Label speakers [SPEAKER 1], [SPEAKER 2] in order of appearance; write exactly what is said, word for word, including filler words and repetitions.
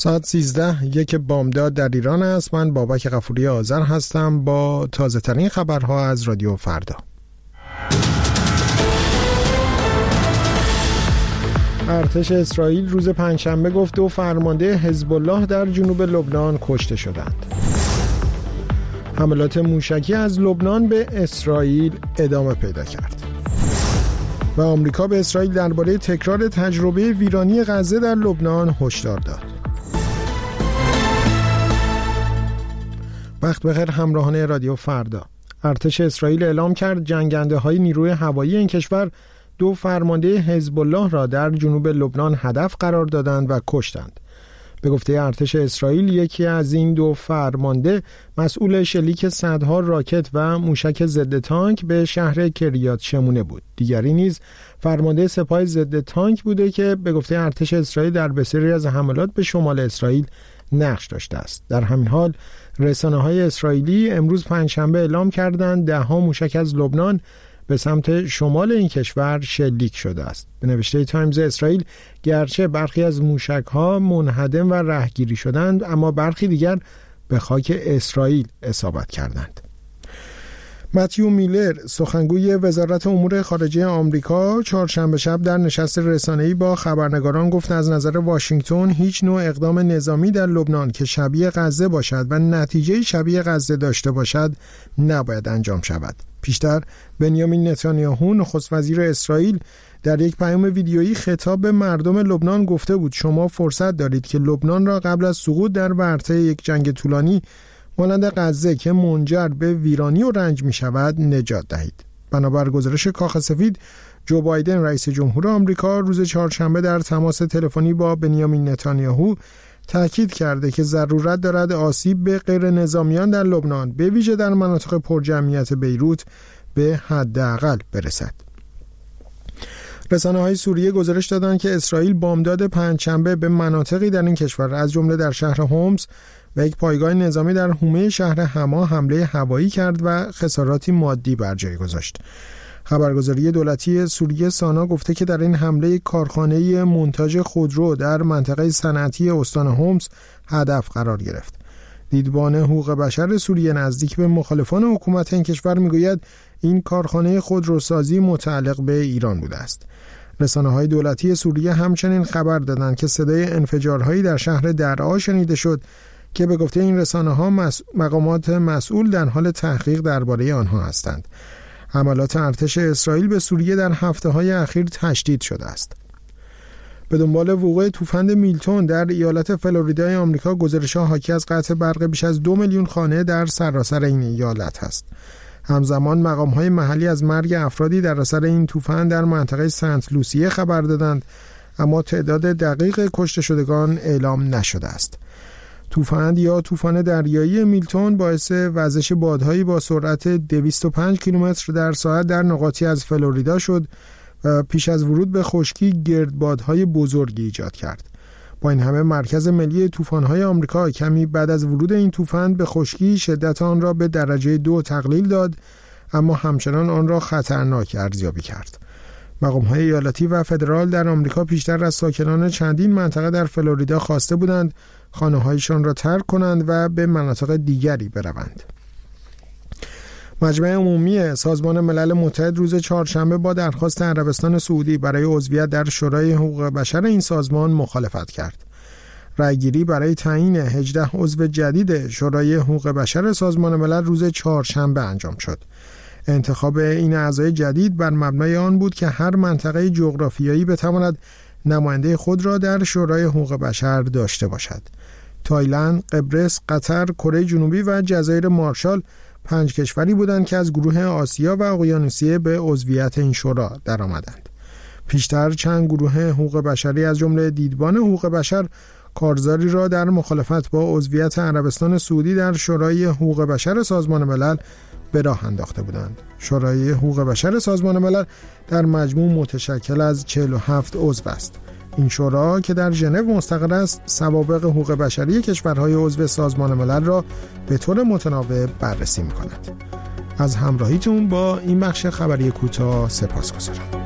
[SPEAKER 1] ساعت سیزده یک بامداد در ایران است. من بابک غفوری آذر هستم با تازه ترین خبرها از رادیو فردا. ارتش اسرائیل روز پنجشنبه گفت دو فرمانده حزب الله در جنوب لبنان کشته شدند. حملات موشکی از لبنان به اسرائیل ادامه پیدا کرد. و آمریکا به اسرائیل درباره تکرار تجربه ویرانی غزه در لبنان هشدار داد. وقت بخیر همراهان رادیو فردا. ارتش اسرائیل اعلام کرد جنگنده‌های نیروی هوایی این کشور دو فرمانده حزب الله را در جنوب لبنان هدف قرار دادند و کشتند. به گفته ارتش اسرائیل یکی از این دو فرمانده مسئول شلیک صدها راکت و موشک ضد تانک به شهر کریات شمونه بود. دیگری نیز فرمانده سپاه ضد تانک بوده که به گفته ارتش اسرائیل در بسیاری از حملات به شمال اسرائیل نقش داشته است. در همین حال رسانه‌های اسرائیلی امروز پنجشنبه اعلام کردند ده ها موشک از لبنان به سمت شمال این کشور شلیک شده است. به نوشته تایمز اسرائیل گرچه برخی از موشک‌ها منهدم و رهگیری شدند، اما برخی دیگر به خاک اسرائیل اصابت کردند. متیو میلر سخنگوی وزارت امور خارجه آمریکا چهارشنبه شب در نشست رسانه‌ای با خبرنگاران گفت از نظر واشنگتن هیچ نوع اقدام نظامی در لبنان که شبیه غزه باشد و نتیجه شبیه غزه داشته باشد نباید انجام شود. پیشتر بنیامین نتانیاهو نخست وزیر اسرائیل در یک پیام ویدیویی خطاب به مردم لبنان گفته بود شما فرصت دارید که لبنان را قبل از سقوط در ورطه یک جنگ طولانی مانند غزه که منجر به ویرانی و رنج می شود نجات دهید. بنابر گزارش کاخ سفید، جو بایدن رئیس جمهور آمریکا روز چهارشنبه در تماس تلفنی با بنیامین نتانیاهو تاکید کرده که ضرورت دارد آسیب به غیر نظامیان در لبنان به ویژه در مناطق پرجمعیت بیروت به حداقل برسد. رسانه‌های سوریه گزارش دادند که اسرائیل بامداد پنجشنبه به مناطقی در این کشور از جمله در شهر هومس و یک پایگاه نظامی در حومه شهر حما حمله هوایی کرد و خساراتی مادی بر جای گذاشت. خبرگزاری دولتی سوریه سانا گفته که در این حمله کارخانه منتاج خودرو در منطقه صنعتی استان هومس هدف قرار گرفت. دیدبان حقوق بشر سوریه نزدیک به مخالفان حکومت این کشور میگوید این کارخانه خودروسازی متعلق به ایران بوده است. رسانه‌های دولتی سوریه همچنین خبر دادند که صدای انفجارهایی در شهر درعا شنیده شد که به گفته این رسانه‌ها مس... مقامات مسئول در حال تحقیق درباره آنها هستند. حملات ارتش اسرائیل به سوریه در هفته‌های اخیر تشدید شده است. به دنبال وقوع طوفان میلتون در ایالت فلوریدای آمریکا گزارش‌ها حاکی از قطع برق بیش از دو میلیون خانه در سراسر این ایالت است. همزمان مقام‌های محلی از مرگ افرادی در اثر این طوفان در منطقه سنت لوسیه خبر دادند، اما تعداد دقیق کشته شدگان اعلام نشده است. طوفان یا طوفان دریایی میلتون باعث وزش بادهایی با سرعت دویست و پنج کیلومتر در ساعت در نقاطی از فلوریدا شد و پیش از ورود به خشکی گردبادهای بزرگی ایجاد کرد. با این همه مرکز ملی طوفان‌های آمریکا کمی بعد از ورود این طوفان به خشکی شدت آن را به درجه دو تقلیل داد، اما همچنان آن را خطرناک ارزیابی کرد. مقام‌های ایالتی و فدرال در آمریکا پیشتر از ساکنان چندین منطقه در فلوریدا خواسته بودند خانه‌هایشان را ترک کنند و به مناطق دیگری بروند. مجمع عمومی سازمان ملل متحد روز چهارشنبه با درخواست عربستان سعودی برای عضویت در شورای حقوق بشر این سازمان مخالفت کرد. رأیگیری برای تعیین هجده عضو جدید شورای حقوق بشر سازمان ملل روز چهارشنبه انجام شد. انتخاب این اعضای جدید بر مبنای آن بود که هر منطقه جغرافیایی بتواند نماینده خود را در شورای حقوق بشر داشته باشد. تایلند، قبرس، قطر، کره جنوبی و جزایر مارشال پنج کشوری بودند که از گروه آسیا و اقیانوسیه به عضویت این شورا درآمدند. پیشتر چند گروه حقوق بشری از جمله دیدبان حقوق بشر کارزاری را در مخالفت با عضویت عربستان سعودی در شورای حقوق بشر سازمان ملل به راه انداخته بودند. شورای حقوق بشر سازمان ملل در مجموع متشکل از چهل و هفت عضو است. این شورا که در ژنو مستقر است، سوابق حقوق بشری کشورهای عضو سازمان ملل را به طور متنوع بررسی می‌کند. از همراهیتون با این بخش خبری کوتاه سپاسگزارم.